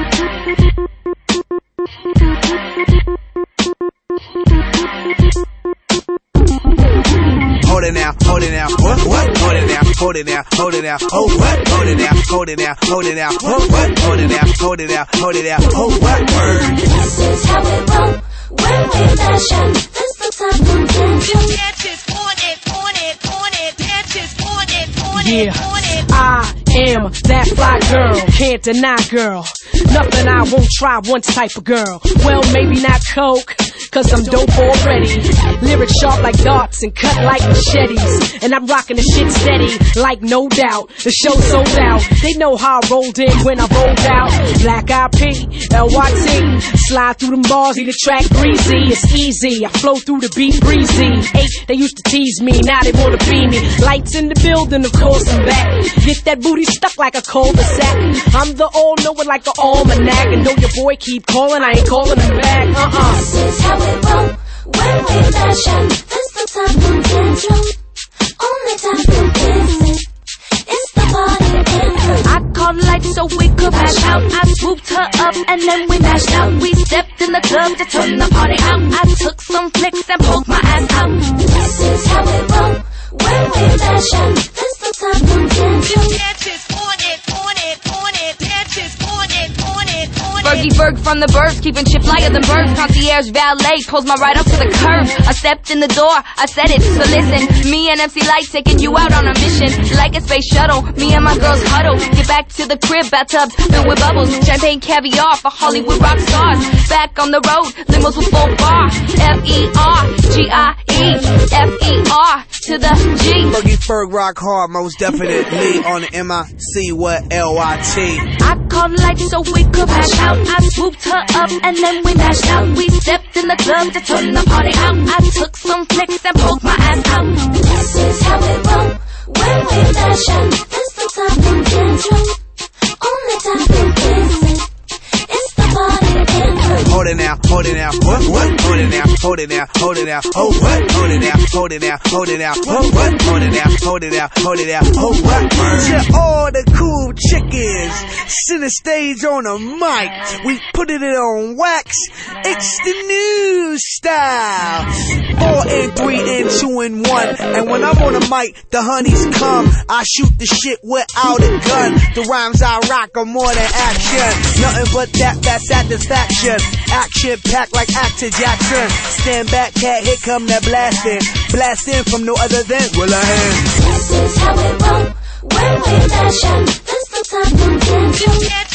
Hold it now, hold it now, what? Hold it now, hold it now, hold it now, oh what? Hold it now, hold it now, hold it now, what? Hold it now, hold it now, hold it now, oh what? This is how we roll when we fashion. This the time to dance. Patches on it, patches on it, yeah, I am that fly girl, can't deny girl. Nothing I won't try once type of girl. Well, maybe not coke, cause I'm dope already. Lyrics sharp like darts and cut like machetes. And I'm rocking the shit steady, like no doubt. The show sold out, they know how I rolled in when I rolled out. Black IP, LYT, slide through them bars, see the track breezy. It's easy, I flow through the beat breezy. Hey, they used to tease me, now they wanna be me. Lights in the building, of course I'm back. Get that booty stuck like a cul-de-sac. I'm the all-knower like an almanac. And know your boy keep calling, I ain't calling him back. This is how we roll when we fashion. This the time to dance. Only time to dance. It's the party anthem. I called life so we could mash out. I swooped her up and then we mashed out. We stepped in the club to turn the party out. I took some flicks and poked my ass out. This is how we roll when we fashion. This the time to dance. patches on it, patches on it. Fergie Ferg from the burbs, keeping shit flyer than birds. Concierge valet, pulls my ride up to the curb. I stepped in the door, I said it, so listen. Me and MC Light taking you out on a mission. Like a space shuttle, me and my girls huddle. Get back to the crib, bathtubs filled with bubbles. Champagne caviar for Hollywood rock stars. Back on the road, limos with full bar. F-E-R-G-I-E, F-E-R to the G. Fergie Ferg rock hard, most definitely on the M-I-C what L-Y-T. I called life so we could mash out. I swooped her up and then we mashed out. We stepped in the club to turn the party out. I took some flicks and poked my ass out. This is how we roll when we fashion. This the time to dance. Only time to dance. It's the party anthem. Hold it now, hold it now, what? Hold it now, hold it now, hold it now, oh what? Hold it now, hold it now, hold it now, oh what? Hold it now, hold it now, hold it now, oh what? To all the cool chickens, center stage on a mic, we put it on wax, it's the new style. 4 and 3 and 2 and 1, and when I'm on the mic, the honeys come, I shoot the shit without a gun, the rhymes I rock are more than action, nothing but that satisfaction. Action packed like Actor Jackson. Stand back, cat, here come that blasting. Blasting from no other than Will I Am. This is how we roll when we fashion. This the time to dance.